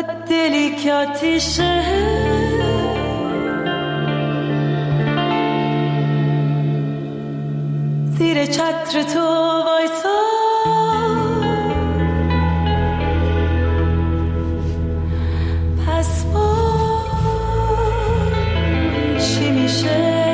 دلی که آتیشه زیر چتر تو وایسا پس با چی میشه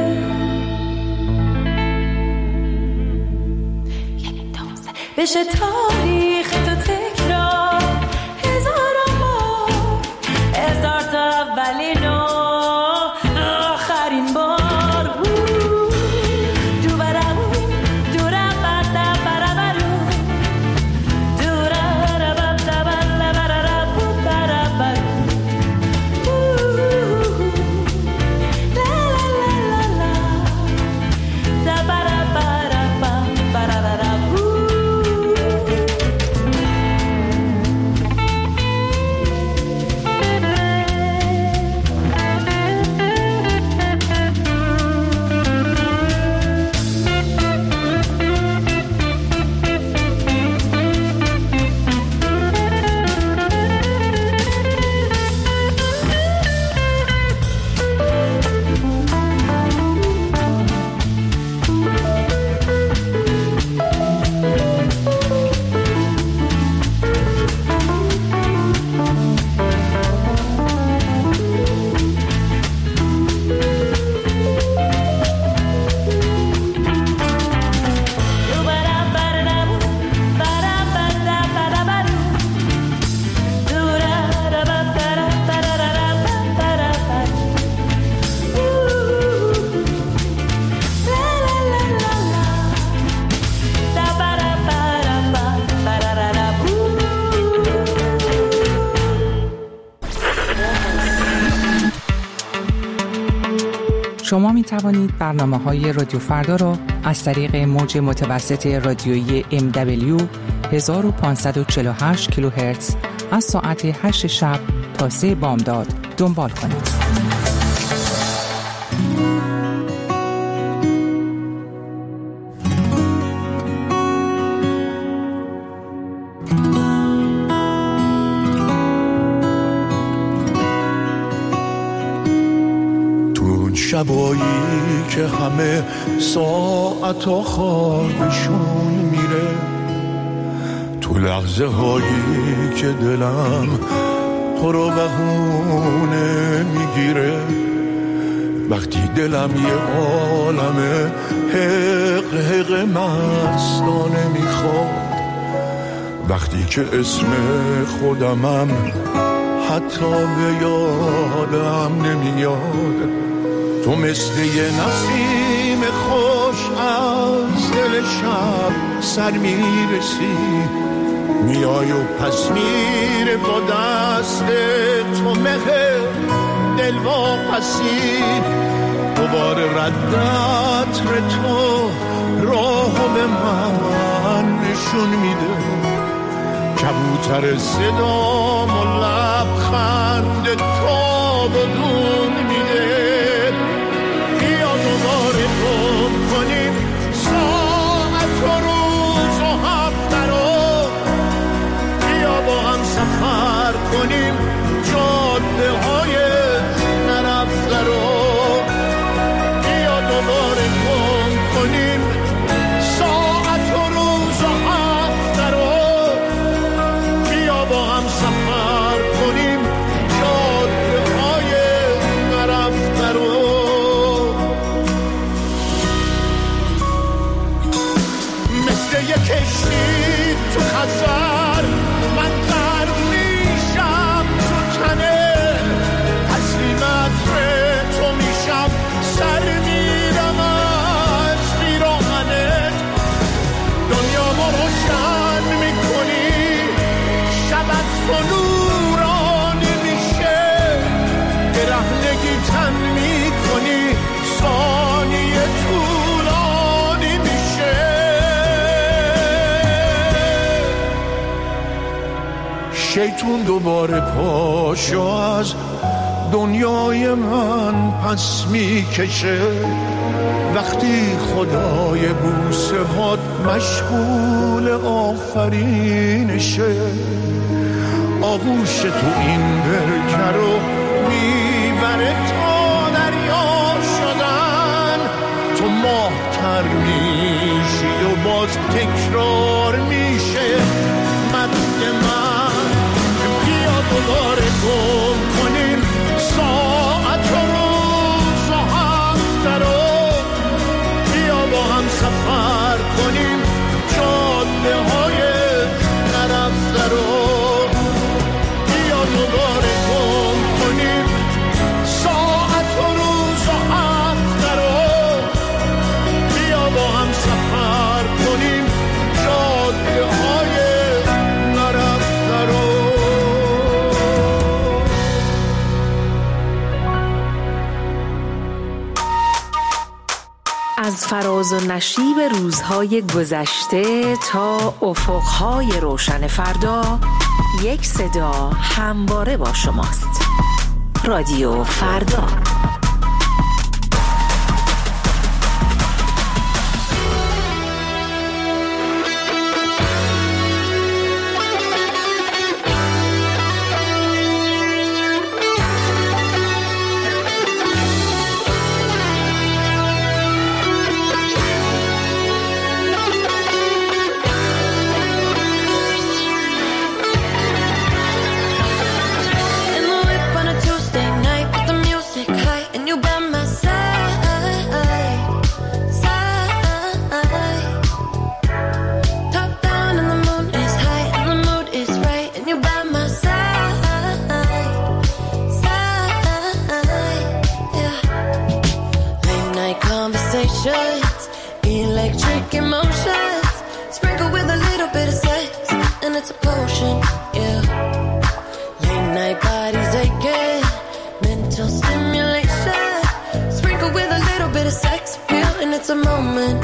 بشه تاریخ تو تکرار هزار بار هزار تا اولین و آخرین بار شما می توانید برنامه‌های رادیو فردا را از طریق موج متوسط رادیویی MW 1548 کیلوهرتز از ساعت 8 شب تا 3 بامداد دنبال کنید. شبایی که همه ساعتا خوابشون میره، تو لحظه هایی که دلم تو رو بهونه میگیره، وقتی دلم یه عالمه حق حق مستانه میخواد، وقتی که اسم خودمم حتی به یادم نمیاد، تو مثل یه نسیم خوش از دل شب سر میرسی، میای و پس میره با دست تو مهر دل واپسی، دوباره رد عطر تو راهو به من نشون میده، کبوتر صدام و لبخند تو بدون میده، دوباره گم کنیم ساعت و روز و هفته رو، بیا با هم سفر کنیم جاده های نرفته رو، بیا دوباره گم کنیم ساعت و روز و هفته رو، بیا با هم سفر کنیم جاده های نرفته رو. یه کشتی تو خزر من غرق میشم تو تنه، تسلیم عطر تو میشم سر میرم از پیراهنت، دنیا ما روشن میکنی شبت تو نورانی میشه، برهنگی تن میکنی ثانیه طولانی میشه، شیطون دوباره پاشو از دنیای من پس میکشه، وقتی خدای بوسه هات مشغول آفرینشه، آغوش تو این برکه رو میبره تا دریا شدن. تو ماه‌تر میشی و باز تکرار میشه مد من. بیا دوباره گم کنیم ساعت و روز و هفته رو، بیا با هم سفر کنیم جاده های نرفته رو. بیا دوباره گم کنیم ساعت و روز و هفته رو، بیا با هم سفر کنیم جاده های نرفته رو. از فراز و نشیب روزهای گذشته تا افقهای روشن فردا، یک صدا همواره با شماست. رادیو فردا. Electric emotions, sprinkle with a little bit of sex, and it's a potion, yeah. Late night bodies aching, mental stimulation, sprinkle with a little bit of sex appeal, and it's a moment,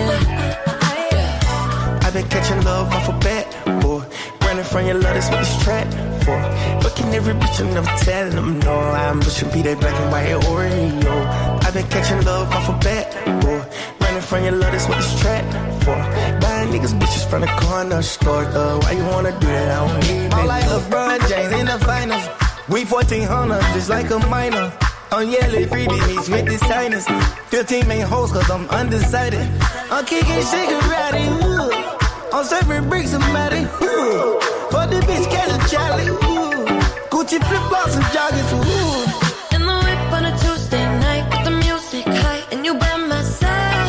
yeah. I've been catching love off a bat, boy. Running from your love, that's what this track for. Fucking every bitch and never telling them no. I'm pushing be that black and white Oreo. I've been catching love off a bat, boy. From your love, that's what this track for. Buying niggas bitches from the corner store. Why you wanna do that? I don't need it. I'm like LeBron James in the finals. We 1400, just like a minor. I'm yelling freebies with the signers. 15 main hoes, cause I'm undecided. I'm kicking Shigarati, I'm serving bricks and Maddie, for the bitch, Kelly Charlie, Gucci flip-flops and joggers, In the whip on a Tuesday night with the music high, and you by my side.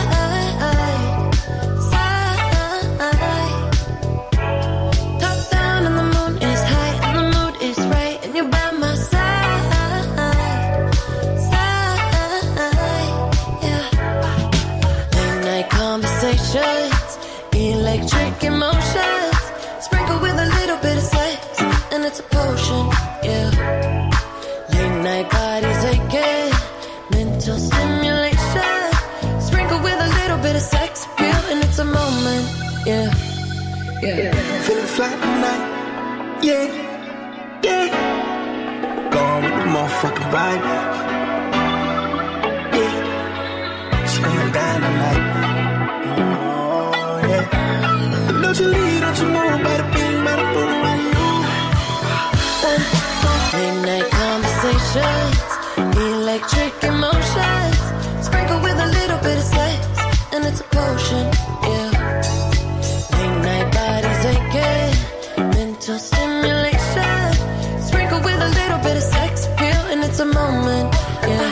Electric emotions, sprinkle with a little bit of sex, and it's a potion, yeah. Late night bodies aching, mental stimulation, sprinkle with a little bit of sex appeal, and it's a moment, yeah. Feeling fly tonight, yeah, yeah. Gone with the motherfucking vibe, yeah. It's going down tonight. Don't you leave, don't you move, better be, better move on you. Late night conversations, electric emotions, sprinkle with a little bit of sex, and it's a potion, yeah. Late night bodies aching, mental stimulation, sprinkle with a little bit of sex appeal, and it's a moment, yeah.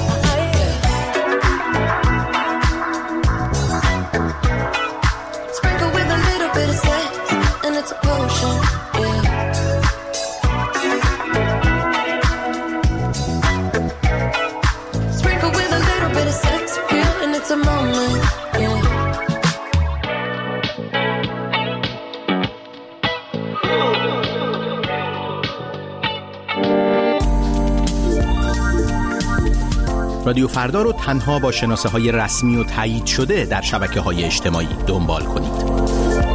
It's a potion, yeah. Sprinkle with a little bit of sex appeal, and it's a moment, yeah. رادیو فردا رو تنها با شناسه‌های رسمی و تایید شده در شبکه‌های اجتماعی دنبال کنید.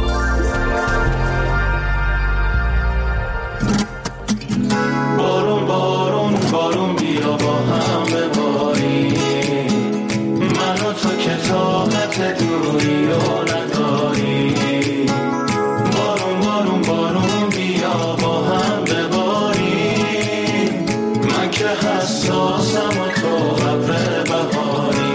بارون بیا با هم بباریم، منو تو که طاقت دوری و نداری. بارون بیا با هم بباریم. حساسم و تو ابر بهاری.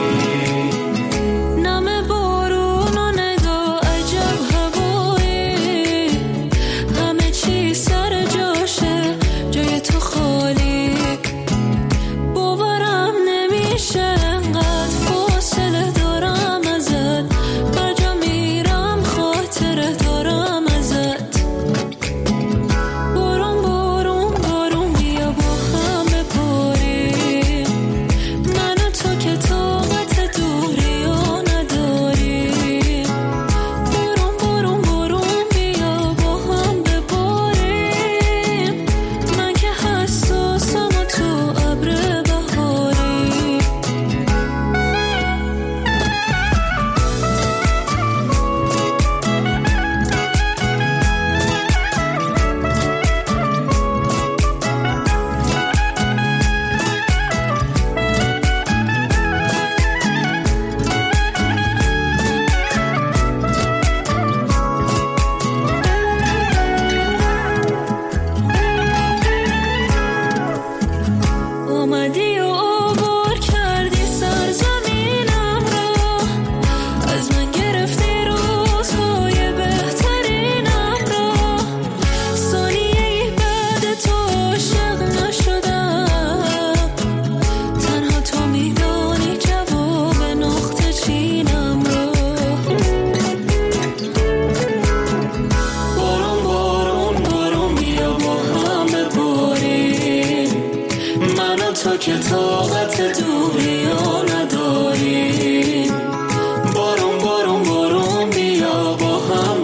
که طاقت دوری ها نداری. بارون بارون بارون بیا با هم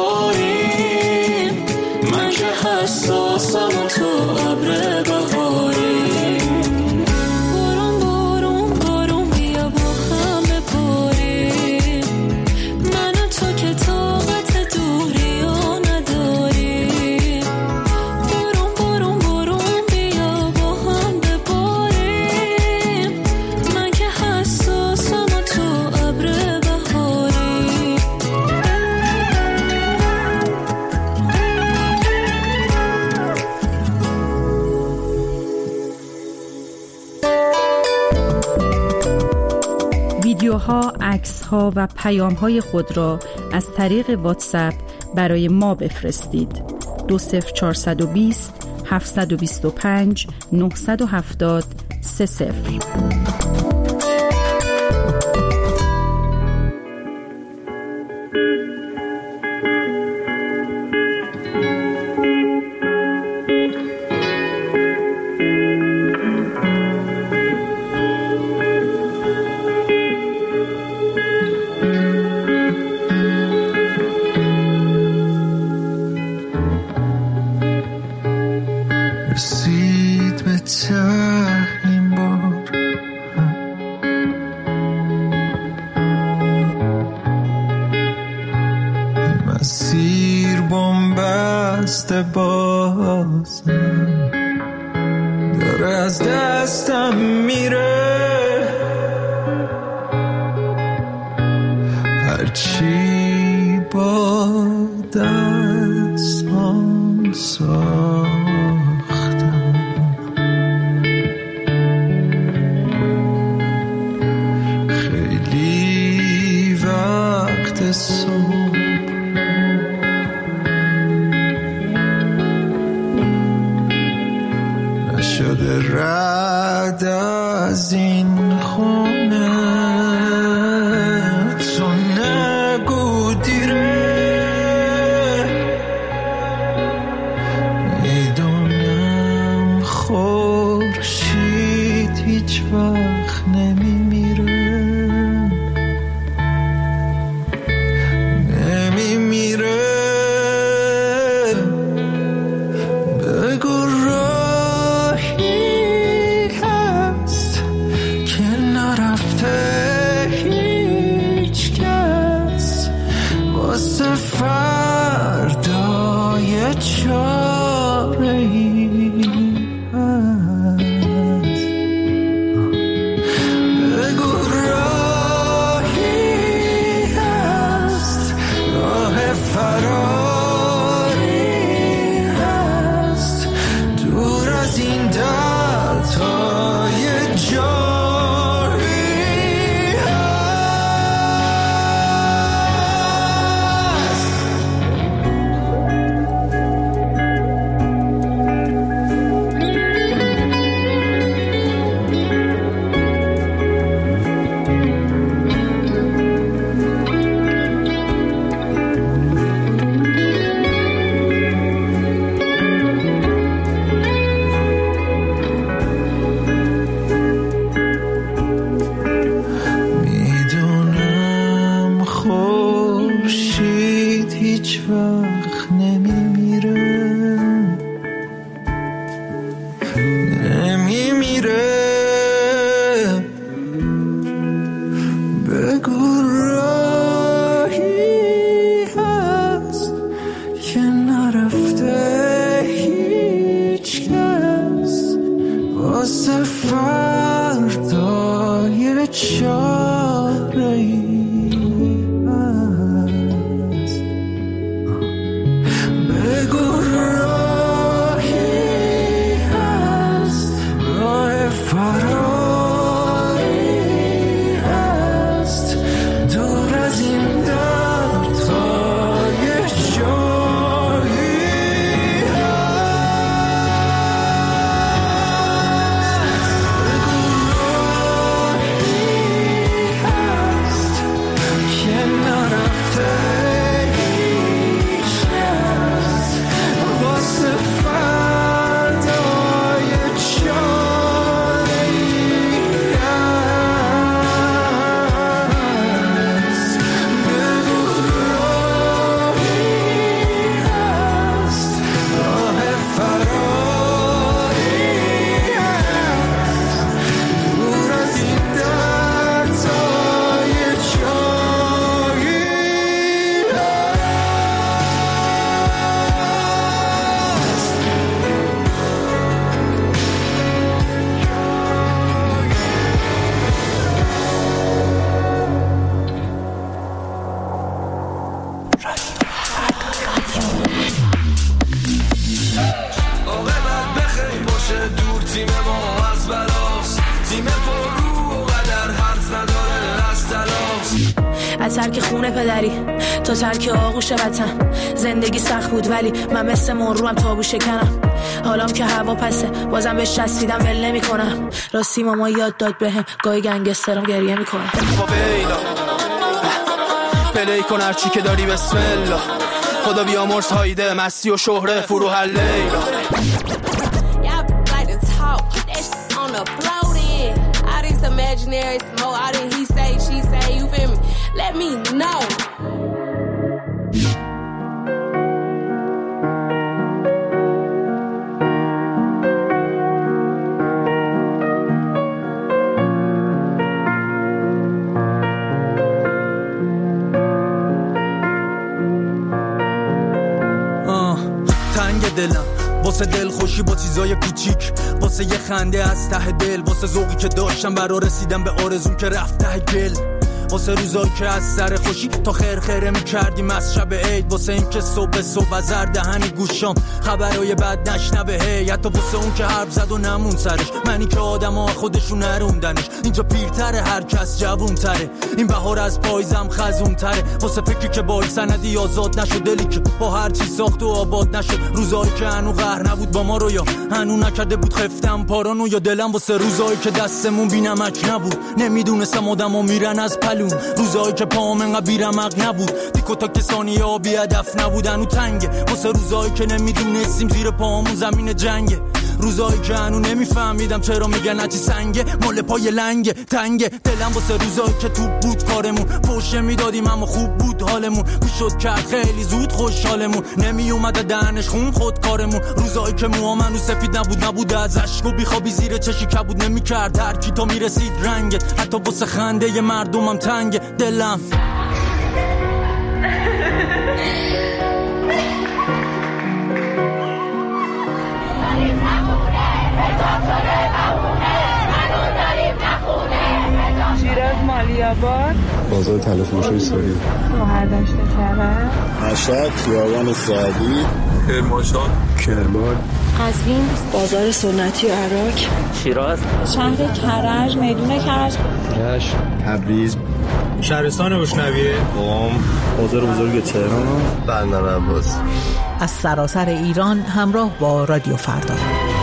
بباریم. من که حساسم و تو ابر بهاری. بارون بارون بارون بیا با هم بباریم. من و تو که طاقت دوری ها نداریم. بارون بارون بارون بیا با هم بباریم. من که حساسم و تو ابر بهاری. ویدیوها، عکس‌ها و پیام‌های خود را از طریق واتساپ برای ما بفرستید. 20420 725 970 30. رسید به ته این بار، مسیر بنبسته بازم داره از دستم میره. هرچی با دستم ساختم خیلی وقت صبح نشده رد از این خونه. تو نگو دیره، میدونم خورشید هیچ وقت نمیمیره. بگو راهی هست که نرفته هیچ کس، واسه فردای چاره‌ای هست. بگو راهی هست، راه فراری هست، دور از این درد تا اشاره‌ای هست. بگو راهی هست، راه فراری هست، دور از این درد تا یه جایی ترک خونه پدری تا ترک آغوش وطن. زندگی سخت بود ولی من مثل مروم تابو شکنم. حالام که هوا پسه بازم بهش چسبیدم ول نمی‌کنم. راستی ماما یاد داد بهم گاهی گنگسترم گریه میکنه. پلی کن هرچی که داری بسم الله. خدا بیامرز هایده مستی و شهره فروح لیلا. Imaginary smoke, I didn't he say, she say, you feel me? Let me know. تنگ دلم واسه دل خوشی با چیزای کوچیک، واسه یه خنده از ته دل، واسه ذوقی که داشتم برا رسیدم به آرزوم که رفت ته گل، واسه روزایی که از سر خوشی تا خرخره می‌کردیم از شب عید، واسه این که صبح از زر دهنی گوشام خبرای بد نشنوه، حتی واسه اون که حرف زد و نمون سرش، منی که آدما خودشون نروندنش، اینجا پیرتره هر کس جوون‌تره، این بهار از پاییزم خزون‌تره، واسه فکری که با سندی آزاد نشد، دلی که با هر چی ساخت و آباد نشد، روزایی که هنو قهر نبود با ما رو یا هنو نکرده بود خفتم پارانو، یا دلم واسه روزایی که دستمون بی‌نمک نبود، نمیدونستم آدما میرن از پلون، روزایی که پام انقدر بیرمق نبود، دیکو تا کسانی ها بی هدف نبودن و تنگه، واسه روزایی که نمیدونستیم زیر پامون زمین جنگه، روزایی که هنو نمیفهمیدم چرا میگن هرچی سنگه مال پای لنگه تنگه، دلم واسه روزایی که توپ بود کارمون، پوشه میدادیم اما خوب بود حالمون، میشد کرد خیلی زود خوشحالمون، نمی اومده دهنش خون خود کارمون، روزایی که موامنو سفید نبود از اشک و بیخوابی زیر چشی کبود، نمیکرد هر کی تا میرسید رنگت، حتی واسه خنده مردمم تنگه دلم. شیراز مالیاباد بازار تلفروشی سوری مهرداشت کرد مشهد خیابان سعدی کرمان قزوین بازار سنتی عراق شیراز شهر کرج میدون کرج تبریز شهرستان اشنویه قم بازار بزرگ تهران بندر عباس. از سراسر ایران همراه با رادیو فردا.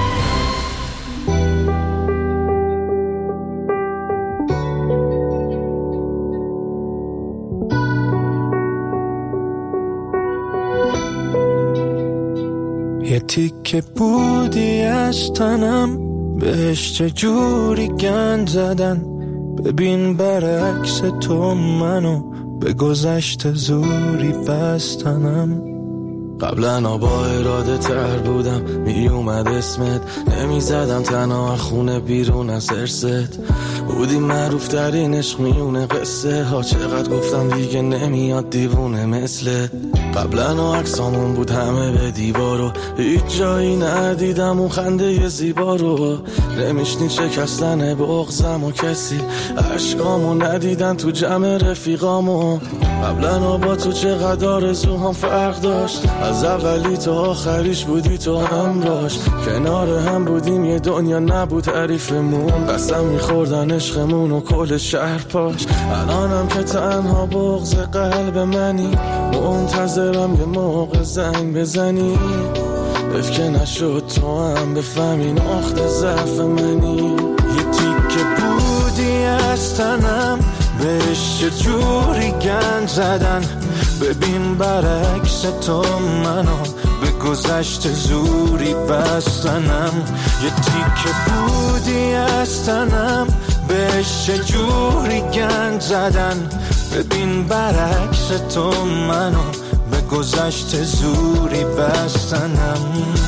یه تیکه بودی از تنم بهش چجوری گند زدن، ببین برعکس تو منو به گذشته زوری بستنم، قبلا با اراده تر بودم اومد اسمت، نمیزدم تنها خونه بیرون از ارست. بودی معروف ترین عشق میونه قصه ها، چقدر گفتم دیگه نمیاد دیوونه مثل قبلا. عکسامون بود همه به دیوارو، هیچ جایی ندیدم اون خنده زیبا رو. نمیشنی شکستن بغضم و کسی عشقامو ندیدن تو جمع رفیقامو. قبلا با تو چقدر آرزوهام فرق داشت، از اولی تا آخریش بودی تو همراش. کنار هم بودیم یه دنیا نبود تعریفمون، قسم میخوردن عشقمون و کل شهر پاش. الانم که تنها بغض قلب منی، منتظرم یه موقع زنگ بزنی. حیف که نشد تو هم بفهمی نقطه ضعف منی. یه تیکه بودی از تنم، بهش یه جوری گند زدن. ببین برعکس تو منو به گذشت زوری بستنم. یه تیکه بودی از تنم، بهش یه جوری گند زدن. ببین برعکس تو منو به گذشت زوری بستنم.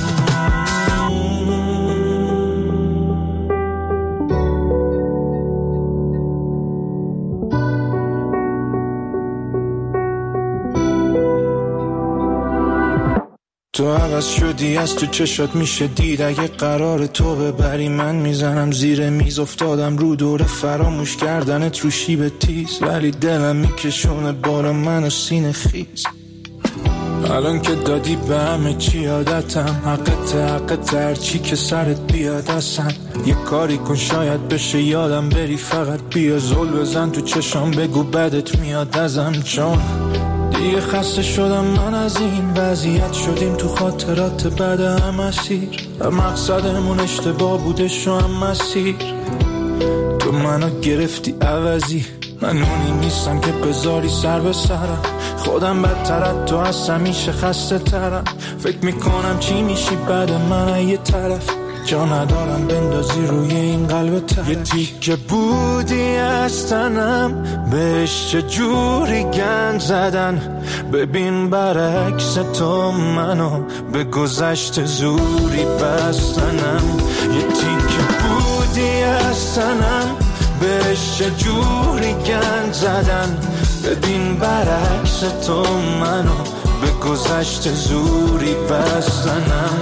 تو عوض شدی، از تو چشات میشه دید. اگه قرار تو ببری من میزنم زیر میز. افتادم رو دور فراموش کردنت رو شیب تیز، ولی دلم میکشونه بار منو سینه خیز. الان که دادی به همه چی عادتم، حقت هرچی که سرت بیاد اصلا. یه کاری کن شاید بشه یادم بری، فقط بیا زل بزن تو چشام بگو بدت میاد ازم. چون دیگه خسته شدم من از این وضعیت، شدیم تو خاطرات بعد هم اسیر. مقصدمون اشتباه بوده شو هم مسیر. تو منو گرفتی عوضی، من اونی نیستم که بذاری سر به سرم. خودم بدترت تو از همیشه خسته ترم. فکر میکنم چی میشی بعد من یه طرف، جا ندارم بندازی روی این قلب طرف. یه تیکه بودی از تنم، بهش چه جوری گند زدن. ببین برعکس تو منو به گذشت زوری بستنم. یه تیکه بودی از تنم، بهش چه جوری گند زدن. ببین برعکس تو منو به گذشت زوری بستنم.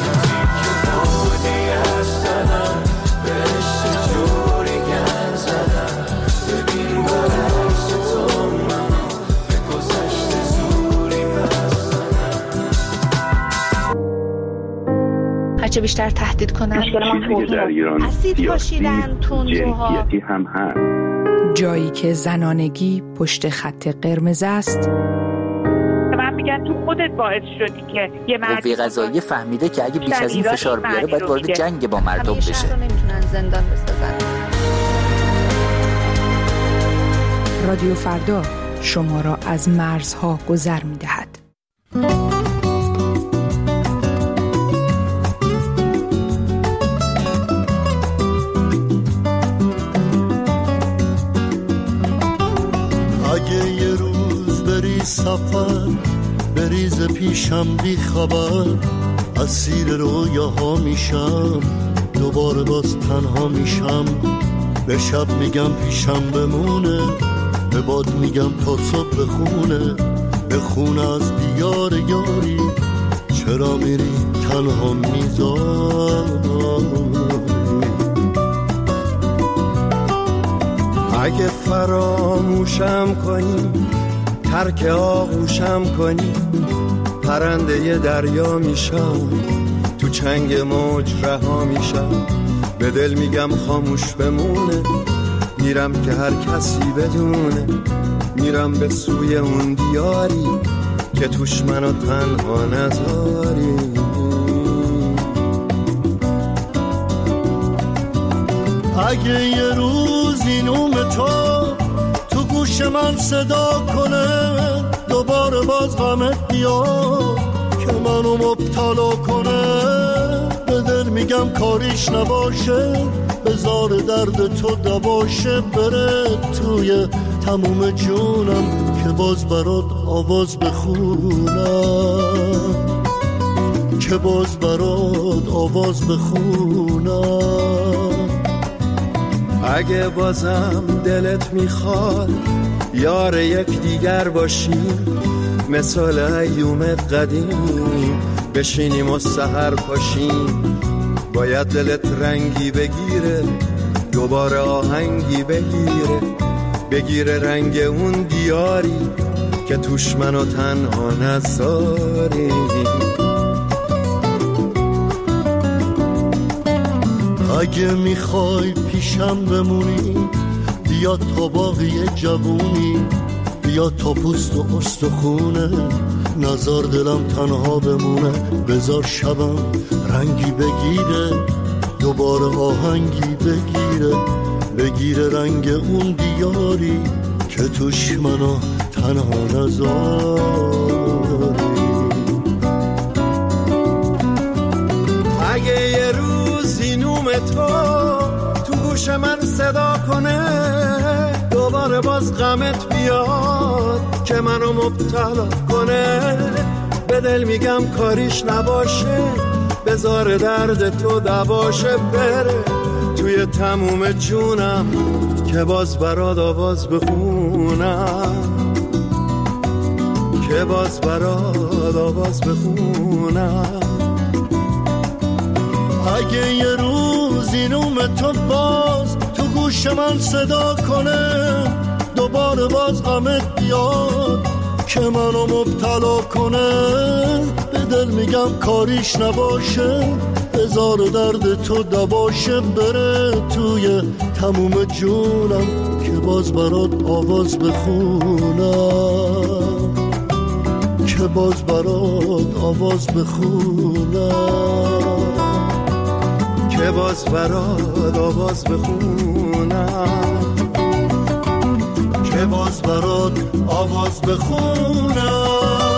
هرچه بیشتر تهدید کنن چیزی در ایران سیاسی جنسیتی هم هست. جایی که زنانگی پشت خط قرمز است. من میگن تو خودت باعث شدی که یه قوه قضاییه فهمیده که اگه بیش از این فشار بیاره باید وارد جنگ با مردم بشه. نمیتونن زندان بسازن. رادیو فردا شما را از مرزها گذر می‌دهد. اگه یه روز بری سفر، بریز پیشم بی خبر، اسیر رویاها میشم، دوباره باز تنها میشم. به شب میگم پیشم بمونه، به باد میگم تا صبح بخونه، بخونه از دیار یاری، چرا میری تنها میذاری. اگه فراموشم کنی، ترک آغوشم کنی، پرنده ی دریا میشم، تو چنگ موج رها میشم. به دل میگم خاموش بمونه، میرم که هر کسی بدونه، میرم به سوی اون دیاری که توش منو تنها نذاری. اگه یه روز این نوم تو گوش من صدا کنه، دوباره باز غمت بیاد که منو مبتلا کنه. به دل میگم کاریش نباشه، بذار درد تو دواشه، بره توی تموم جونم که باز برات آواز بخونم. که باز برات آواز بخونم. اگه بازم دلت میخواد یار یک دیگر باشیم، مثال ایوم قدیم بشینیم و سحر پاشیم. باید دلت رنگی بگیره، دوباره آهنگی بگیره رنگ اون دیاری که توش منو تنها نذاری. اگه میخوای پیشم بمونی بیا تا باقی جوونی، بیا تا پوست و استخونه، نزار دلم تنها بمونه. بذار شبم رنگی بگیره، دوباره آهنگی بگیره رنگ اون دیاری که توش منو تنها نذاری. اگه یه روزی نوم تو گوش من صدا کنه، دوباره باز غمت بیاد که منو مبتلا کنه، به دل میگم کاریش نباشه، بذار درد تو دواشه بره توی تموم جونم که باز برات آواز بخونم، که باز برات آواز بخونم. اگه یه روزی نوم تو باز تو گوش من صدا کنه، دوباره باز غمت بیاد که منو مبتلا کنه، به دل میگم کاریش نباشه، بذار درد تو دواشه بره توی تموم جونم که باز برات آواز بخونم، که باز برات آواز بخونم، که باز برات آواز بخونم، که باز برات آواز بخونم.